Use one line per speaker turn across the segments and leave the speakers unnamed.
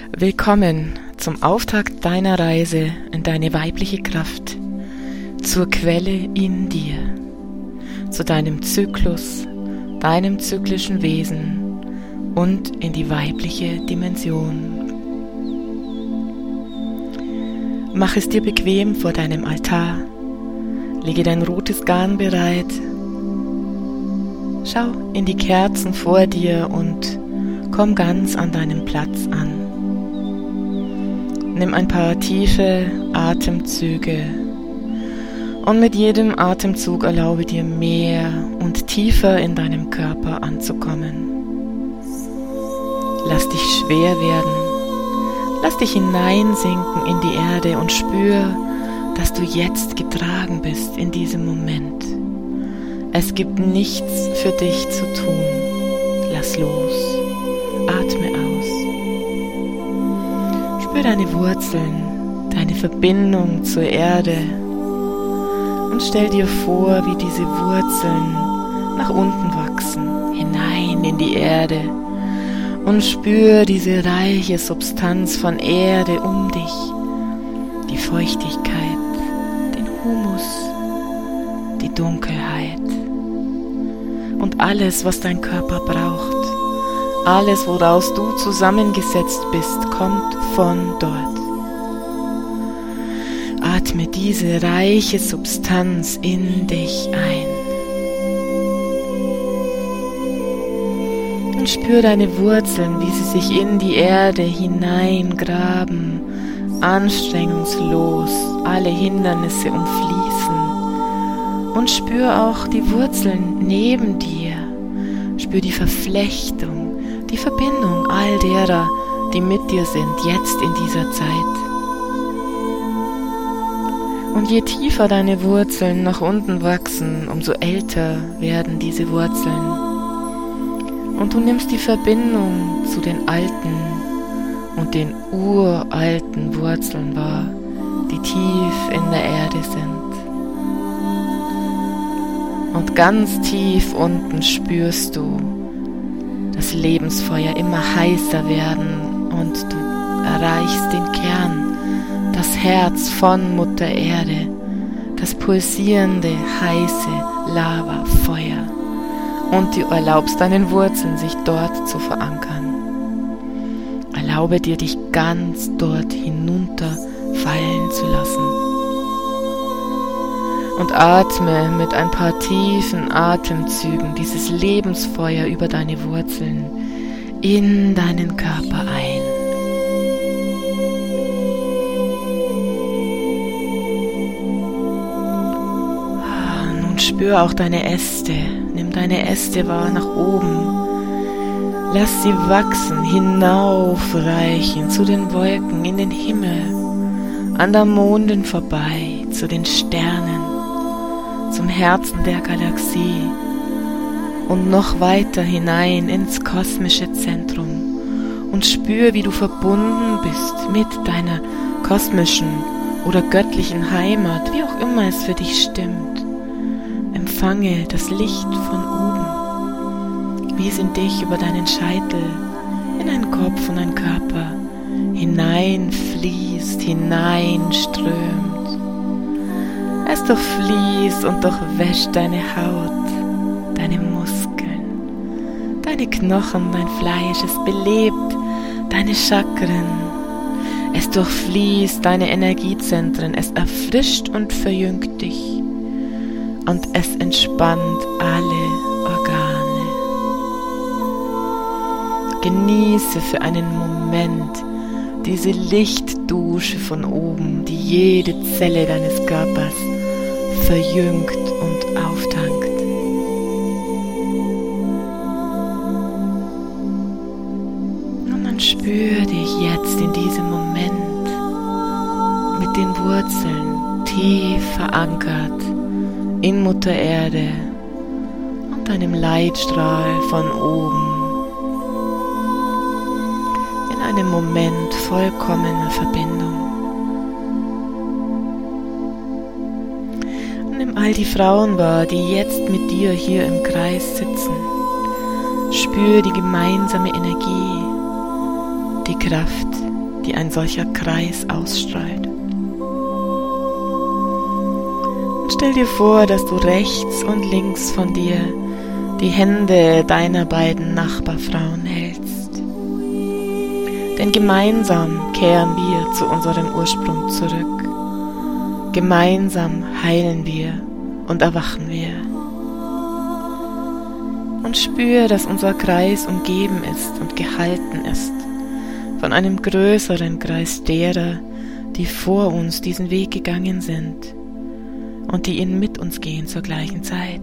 Willkommen zum Auftakt deiner Reise in deine weibliche Kraft, zur Quelle in dir, zu deinem Zyklus, deinem zyklischen Wesen und in die weibliche Dimension. Mach es dir bequem vor deinem Altar, lege dein rotes Garn bereit, schau in die Kerzen vor dir und komm ganz an deinem Platz an. Nimm ein paar tiefe Atemzüge und mit jedem Atemzug erlaube dir mehr und tiefer in deinem Körper anzukommen. Lass dich schwer werden, lass dich hineinsinken in die Erde und spür, dass du jetzt getragen bist in diesem Moment. Es gibt nichts für dich zu tun. Lass los, atme aus. Spür deine Wurzeln, deine Verbindung zur Erde und stell dir vor, wie diese Wurzeln nach unten wachsen, hinein in die Erde und spür diese reiche Substanz von Erde um dich, die Feuchtigkeit, den Humus, die Dunkelheit und alles, was dein Körper braucht. Alles, woraus du zusammengesetzt bist, kommt von dort. Atme diese reiche Substanz in dich ein. Und spür deine Wurzeln, wie sie sich in die Erde hineingraben, anstrengungslos alle Hindernisse umfließen. Und spür auch die Wurzeln neben dir. Spür die Verflechtung, die Verbindung all derer, die mit dir sind, jetzt in dieser Zeit. Und je tiefer deine Wurzeln nach unten wachsen, umso älter werden diese Wurzeln. Und du nimmst die Verbindung zu den alten und den uralten Wurzeln wahr, die tief in der Erde sind. Und ganz tief unten spürst du das Lebensfeuer immer heißer werden und du erreichst den Kern, das Herz von Mutter Erde, das pulsierende, heiße Lavafeuer und du erlaubst deinen Wurzeln, sich dort zu verankern. Erlaube dir, dich ganz dort hinunter fallen zu lassen. Und atme mit ein paar tiefen Atemzügen dieses Lebensfeuer über deine Wurzeln in deinen Körper ein. Nun spür auch deine Äste. Nimm deine Äste wahr nach oben. Lass sie wachsen, hinaufreichen zu den Wolken, in den Himmel, an der Mondin vorbei, zu den Sternen, zum Herzen der Galaxie und noch weiter hinein ins kosmische Zentrum und spür, wie du verbunden bist mit deiner kosmischen oder göttlichen Heimat, wie auch immer es für dich stimmt. Empfange das Licht von oben, wie es in dich über deinen Scheitel, in deinen Kopf und deinen Körper hineinfließt, hineinströmt. Es durchfließt und durchwäscht deine Haut, deine Muskeln, deine Knochen, dein Fleisch. Es belebt deine Chakren. Es durchfließt deine Energiezentren. Es erfrischt und verjüngt dich. Und es entspannt alle Organe. Genieße für einen Moment diese Lichtdusche von oben, die jede Zelle deines Körpers verjüngt und auftankt. Und dann spür dich jetzt in diesem Moment mit den Wurzeln tief verankert in Mutter Erde und deinem Leitstrahl von oben. In einem Moment vollkommener Verbindung. Nimm all die Frauen wahr, die jetzt mit dir hier im Kreis sitzen. Spür die gemeinsame Energie, die Kraft, die ein solcher Kreis ausstrahlt. Und stell dir vor, dass du rechts und links von dir die Hände deiner beiden Nachbarfrauen hältst. Denn gemeinsam kehren wir zu unserem Ursprung zurück. Gemeinsam heilen wir und erwachen wir. Und spür, dass unser Kreis umgeben ist und gehalten ist von einem größeren Kreis derer, die vor uns diesen Weg gegangen sind und die ihn mit uns gehen zur gleichen Zeit.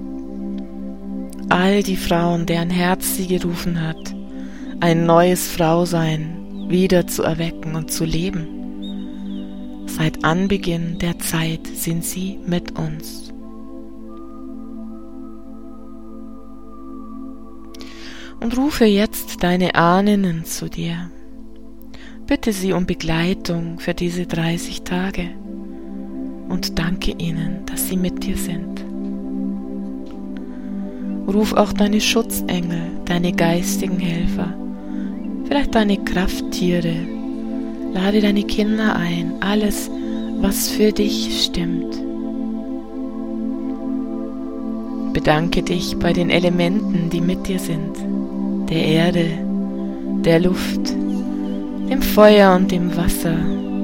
All die Frauen, deren Herz sie gerufen hat, ein neues Frausein wieder zu erwecken und zu leben. Seit Anbeginn der Zeit sind sie mit uns. Und rufe jetzt deine Ahnen zu dir. Bitte sie um Begleitung für diese 30 Tage und danke ihnen, dass sie mit dir sind. Ruf auch deine Schutzengel, deine geistigen Helfer, vielleicht deine Krafttiere, lade deine Kinder ein, alles, was für dich stimmt. Bedanke dich bei den Elementen, die mit dir sind, der Erde, der Luft, dem Feuer und dem Wasser.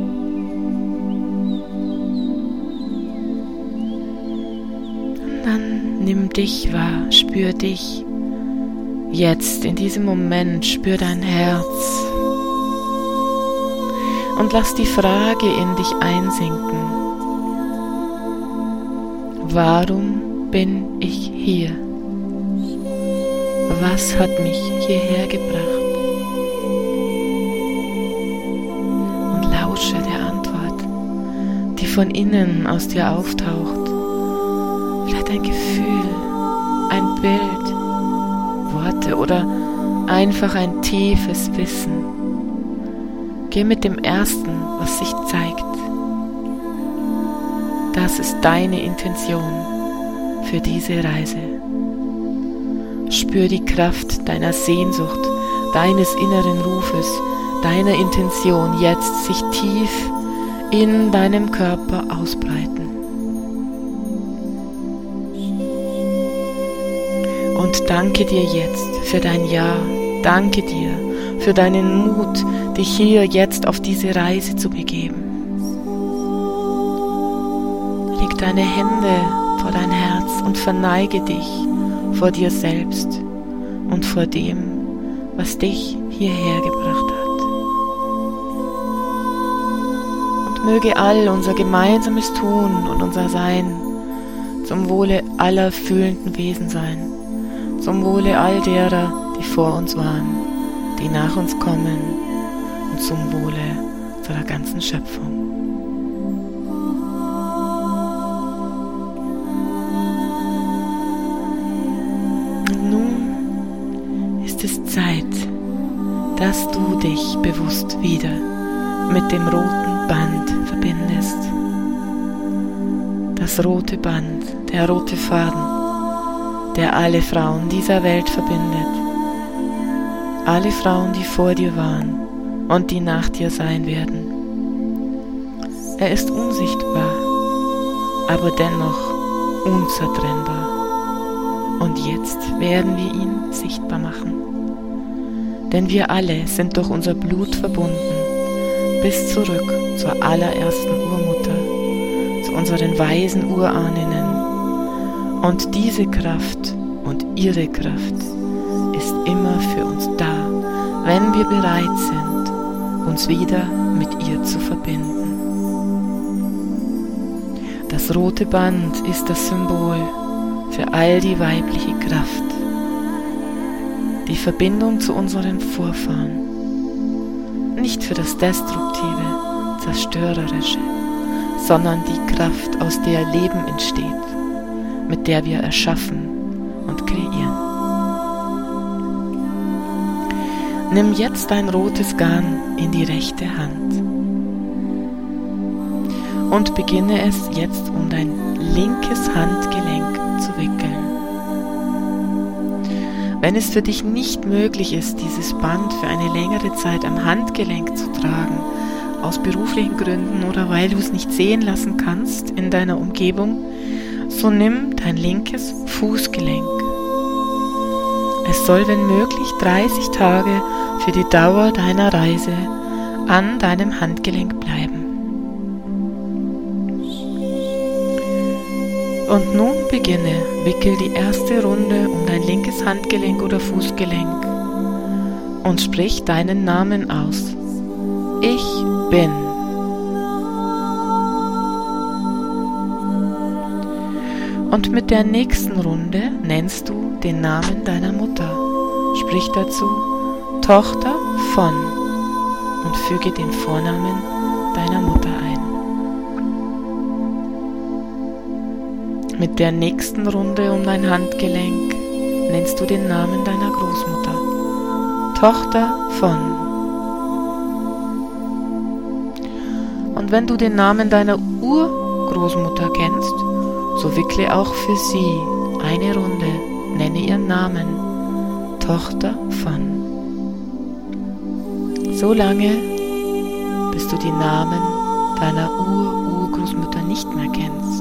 Und dann nimm dich wahr, spür dich. Jetzt, in diesem Moment, spür dein Herz. Und lass die Frage in dich einsinken. Warum bin ich hier? Was hat mich hierher gebracht? Und lausche der Antwort, die von innen aus dir auftaucht. Vielleicht ein Gefühl, ein Bild, Worte oder einfach ein tiefes Wissen. Geh mit dem Ersten, was sich zeigt. Das ist deine Intention für diese Reise. Spür die Kraft deiner Sehnsucht, deines inneren Rufes, deiner Intention jetzt sich tief in deinem Körper ausbreiten. Und danke dir jetzt für dein Ja, danke dir für deinen Mut, dich hier jetzt auf diese Reise zu begeben. Leg deine Hände vor dein Herz und verneige dich vor dir selbst und vor dem, was dich hierher gebracht hat. Und möge all unser gemeinsames Tun und unser Sein zum Wohle aller fühlenden Wesen sein, zum Wohle all derer, die vor uns waren, die nach uns kommen und zum Wohle unserer ganzen Schöpfung. Ist es Zeit, dass du dich bewusst wieder mit dem roten Band verbindest. Das rote Band, der rote Faden, der alle Frauen dieser Welt verbindet. Alle Frauen, die vor dir waren und die nach dir sein werden. Er ist unsichtbar, aber dennoch unzertrennbar. Und jetzt werden wir ihn sichtbar machen. Denn wir alle sind durch unser Blut verbunden, bis zurück zur allerersten Urmutter, zu unseren weisen Urahninnen. Und diese Kraft und ihre Kraft ist immer für uns da, wenn wir bereit sind, uns wieder mit ihr zu verbinden. Das rote Band ist das Symbol für all die weibliche Kraft, die Verbindung zu unseren Vorfahren, nicht für das Destruktive, Zerstörerische, sondern die Kraft, aus der Leben entsteht, mit der wir erschaffen und kreieren. Nimm jetzt dein rotes Garn in die rechte Hand und beginne es jetzt um dein linkes Handgelenk zu wickeln. Wenn es für dich nicht möglich ist, dieses Band für eine längere Zeit am Handgelenk zu tragen, aus beruflichen Gründen oder weil du es nicht sehen lassen kannst in deiner Umgebung, so nimm dein linkes Fußgelenk. Es soll, wenn möglich, 30 Tage für die Dauer deiner Reise an deinem Handgelenk bleiben. Und nun beginne, wickel die erste Runde um dein linkes Handgelenk oder Fußgelenk und sprich deinen Namen aus. Ich bin. Und mit der nächsten Runde nennst du den Namen deiner Mutter. Sprich dazu Tochter von und füge den Vornamen deiner Mutter ein. Mit der nächsten Runde um dein Handgelenk nennst du den Namen deiner Großmutter. Tochter von. Und wenn du den Namen deiner Urgroßmutter kennst, so wickle auch für sie eine Runde, nenne ihren Namen, Tochter von. So lange, bis du die Namen deiner Urgroßmutter nicht mehr kennst.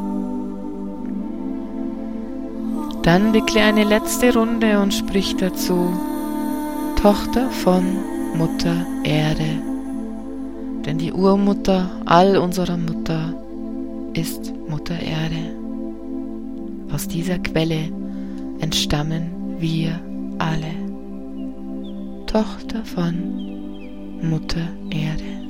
Dann wickle eine letzte Runde und sprich dazu, Tochter von Mutter Erde. Denn die Urmutter all unserer Mutter ist Mutter Erde. Aus dieser Quelle entstammen wir alle. Tochter von Mutter Erde.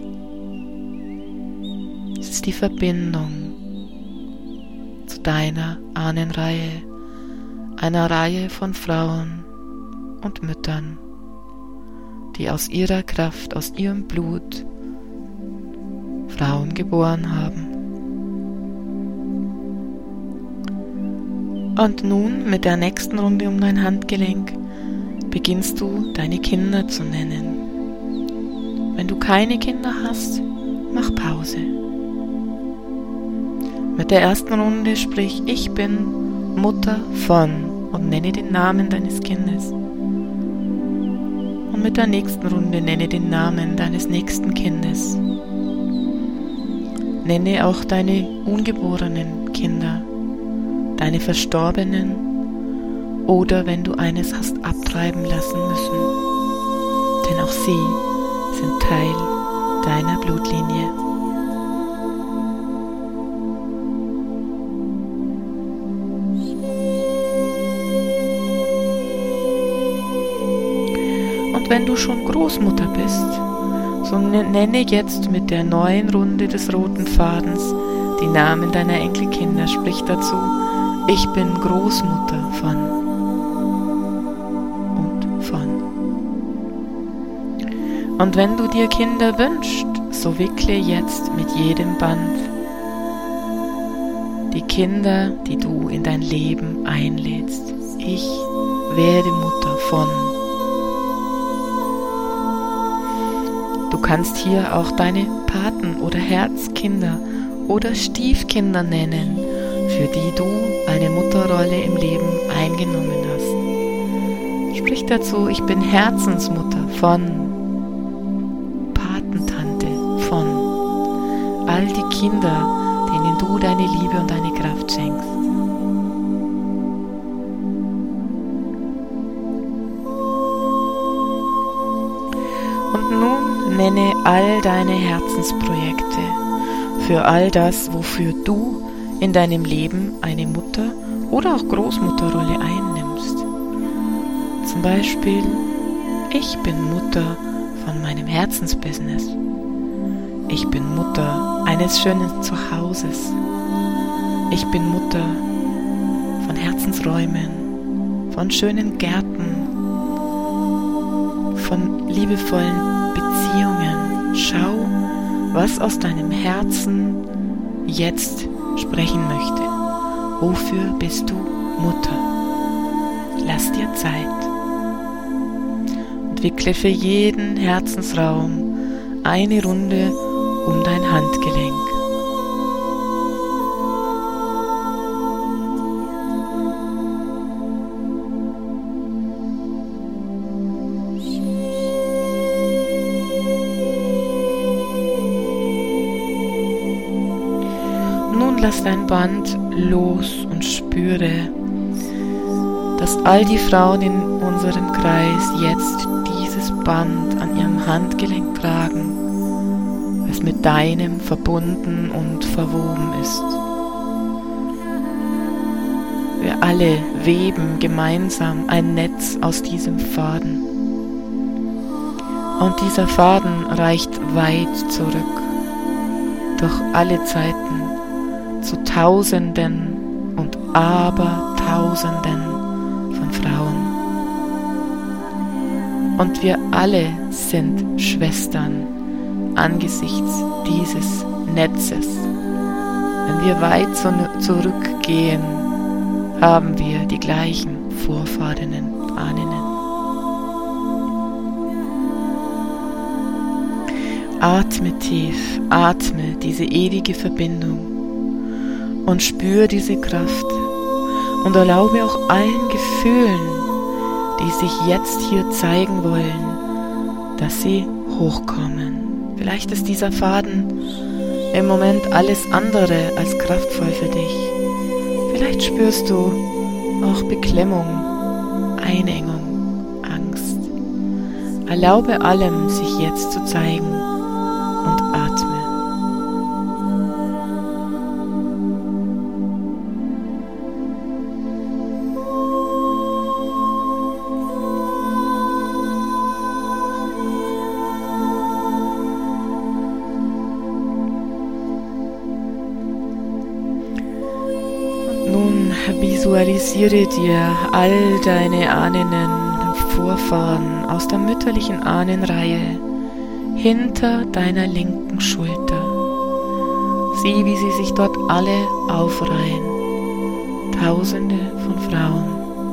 Es ist die Verbindung zu deiner Ahnenreihe, einer Reihe von Frauen und Müttern, die aus ihrer Kraft, aus ihrem Blut Frauen geboren haben. Und nun mit der nächsten Runde um dein Handgelenk beginnst du deine Kinder zu nennen. Wenn du keine Kinder hast, mach Pause. Mit der ersten Runde sprich ich bin Mutter von und nenne den Namen deines Kindes. Und mit der nächsten Runde nenne den Namen deines nächsten Kindes. Nenne auch deine ungeborenen Kinder, deine Verstorbenen oder wenn du eines hast abtreiben lassen müssen. Denn auch sie sind Teil deiner Blutlinie. Und wenn du schon Großmutter bist, so nenne jetzt mit der neuen Runde des roten Fadens die Namen deiner Enkelkinder. Sprich dazu, ich bin Großmutter von und von. Und wenn du dir Kinder wünschst, so wickle jetzt mit jedem Band die Kinder, die du in dein Leben einlädst. Ich werde Mutter von. Du kannst hier auch deine Paten- oder Herzkinder oder Stiefkinder nennen, für die du eine Mutterrolle im Leben eingenommen hast. Sprich dazu, ich bin Herzensmutter von, Patentante von, all die Kinder, denen du deine Liebe und deine Kraft schenkst. Und nun nenne all deine Herzensprojekte für all das, wofür du in deinem Leben eine Mutter- oder auch Großmutterrolle einnimmst. Zum Beispiel, ich bin Mutter von meinem Herzensbusiness. Ich bin Mutter eines schönen Zuhauses. Ich bin Mutter von Herzensräumen, von schönen Gärten, von liebevollen Beziehungen. Schau, was aus deinem Herzen jetzt sprechen möchte. Wofür bist du Mutter? Lass dir Zeit. Und wickle für jeden Herzensraum eine Runde um dein Handgelenk. lass dein Band los und spüre, dass all die Frauen in unserem Kreis jetzt dieses Band an ihrem Handgelenk tragen, das mit deinem verbunden und verwoben ist. Wir alle weben gemeinsam ein Netz aus diesem Faden. Und dieser Faden reicht weit zurück, durch alle Zeiten, zu Tausenden und Abertausenden von Frauen. Und wir alle sind Schwestern angesichts dieses Netzes. Wenn wir weit zurückgehen, haben wir die gleichen Vorfahrinnen und Ahnen. Atme tief, atme diese ewige Verbindung und spür diese Kraft und erlaube auch allen Gefühlen, die sich jetzt hier zeigen wollen, dass sie hochkommen. Vielleicht ist dieser Faden im Moment alles andere als kraftvoll für dich. Vielleicht spürst du auch Beklemmung, Einengung, Angst. Erlaube allem, sich jetzt zu zeigen und atme. Nun visualisiere dir all deine Ahnen und Vorfahren aus der mütterlichen Ahnenreihe hinter deiner linken Schulter. Sieh, wie sie sich dort alle aufreihen. Tausende von Frauen,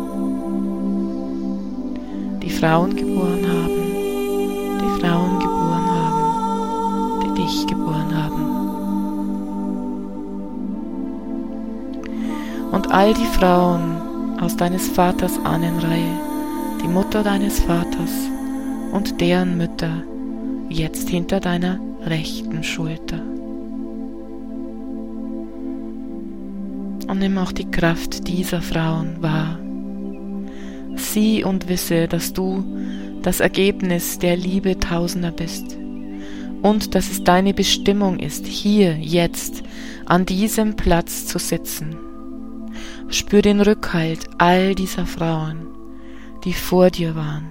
die Frauen geboren haben, die Frauen geboren haben, die dich geboren haben. Und all die Frauen aus deines Vaters Ahnenreihe, die Mutter deines Vaters und deren Mütter, jetzt hinter deiner rechten Schulter. Und nimm auch die Kraft dieser Frauen wahr. Sieh und wisse, dass du das Ergebnis der Liebe Tausender bist und dass es deine Bestimmung ist, hier, jetzt, an diesem Platz zu sitzen. Spür den Rückhalt all dieser Frauen, die vor dir waren.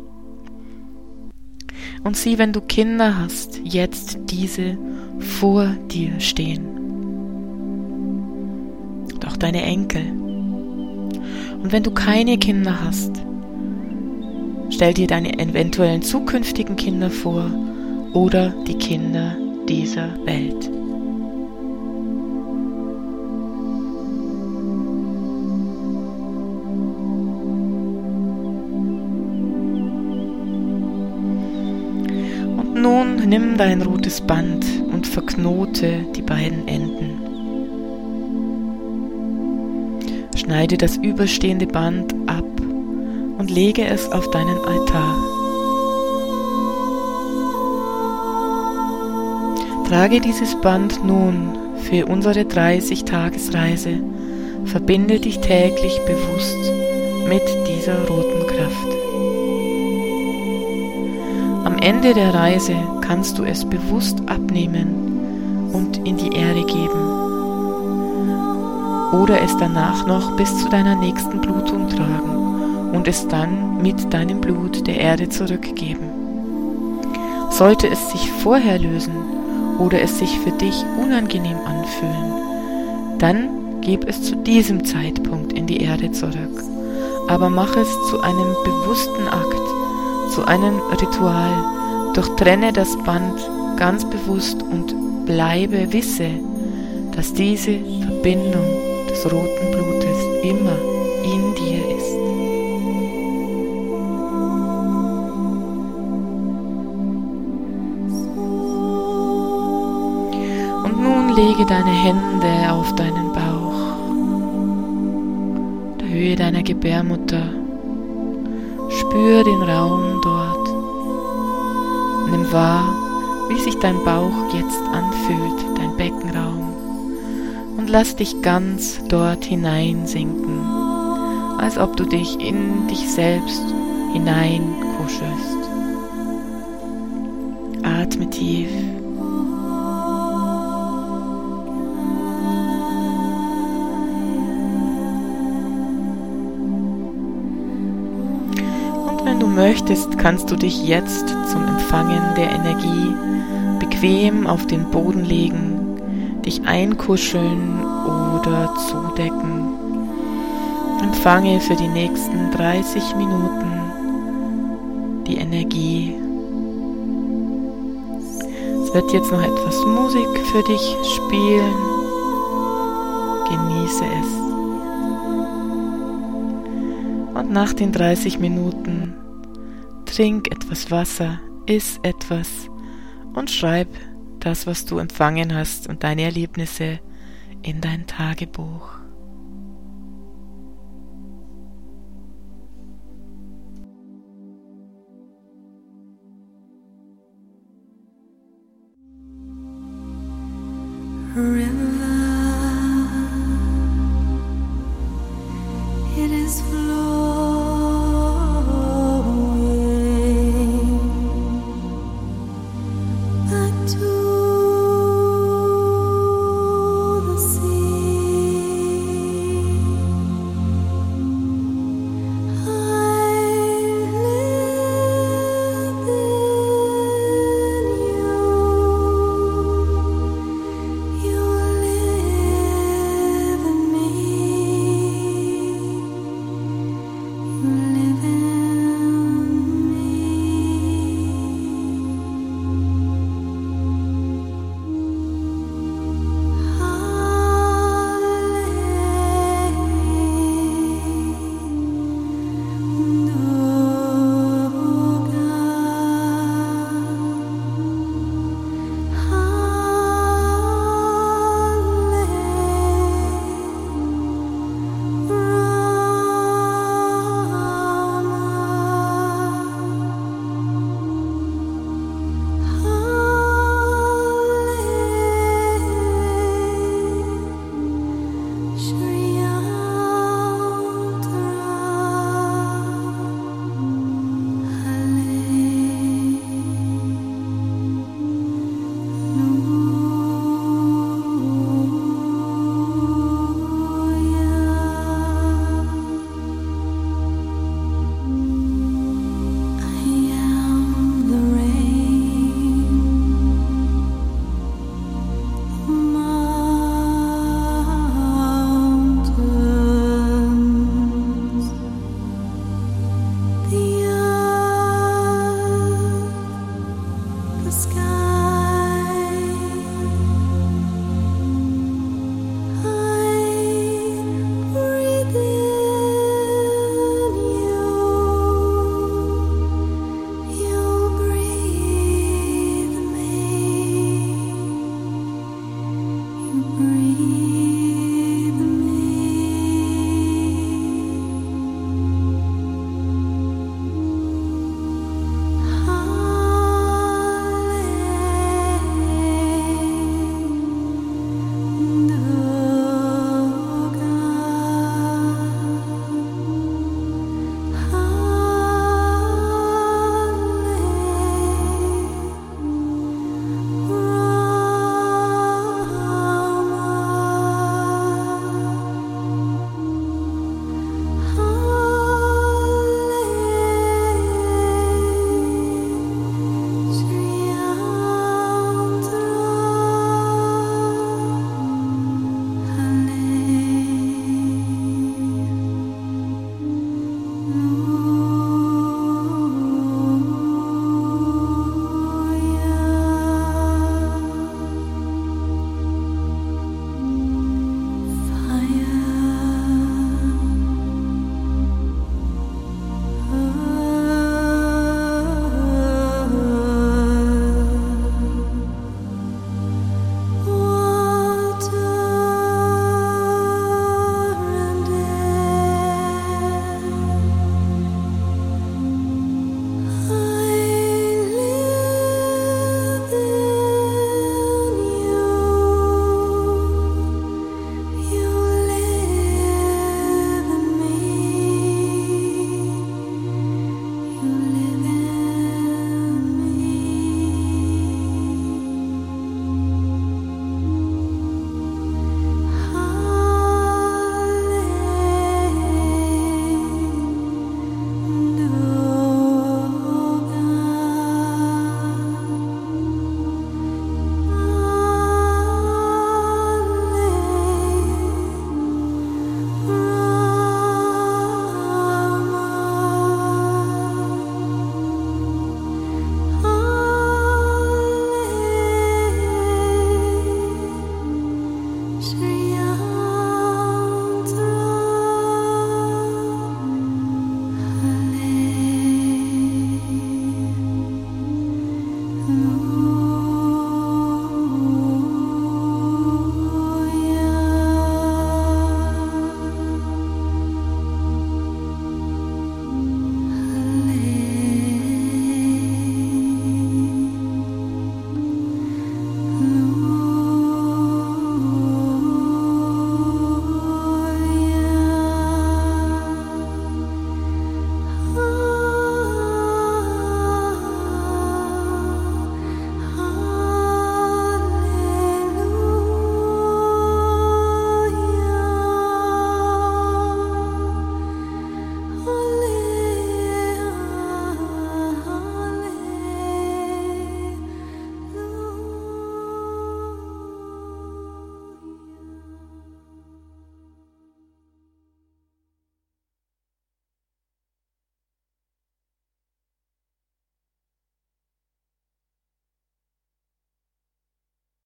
Und sieh, wenn du Kinder hast, jetzt diese vor dir stehen. Und auch deine Enkel. Und wenn du keine Kinder hast, stell dir deine eventuellen zukünftigen Kinder vor oder die Kinder dieser Welt. Nun nimm dein rotes Band und verknote die beiden Enden. Schneide das überstehende Band ab und lege es auf deinen Altar. Trage dieses Band nun für unsere 30-Tagesreise. Verbinde dich täglich bewusst mit dieser roten Kraft. Am Ende der Reise kannst du es bewusst abnehmen und in die Erde geben oder es danach noch bis zu deiner nächsten Blutung tragen und es dann mit deinem Blut der Erde zurückgeben. Sollte es sich vorher lösen oder es sich für dich unangenehm anfühlen, dann gib es zu diesem Zeitpunkt in die Erde zurück, aber mach es zu einem bewussten Akt, zu einem Ritual, durchtrenne das Band ganz bewusst und wisse, dass diese Verbindung des roten Blutes immer in dir ist. Und nun lege deine Hände auf deinen Bauch, der Höhe deiner Gebärmutter. Spür den Raum dort. Nimm wahr, wie sich dein Bauch jetzt anfühlt, dein Beckenraum. Und und lass dich ganz dort hineinsinken, als ob du dich in dich selbst hineinkuschelst. Atme tief. Und wenn du möchtest, kannst du dich jetzt zum Empfangen der Energie bequem auf den Boden legen, dich einkuscheln oder zudecken. Empfange für die nächsten 30 Minuten die Energie. Es wird jetzt noch etwas Musik für dich spielen. Genieße es. Und nach den 30 Minuten trink etwas Wasser, iss etwas und schreib das, was du empfangen hast und deine Erlebnisse in dein Tagebuch.
River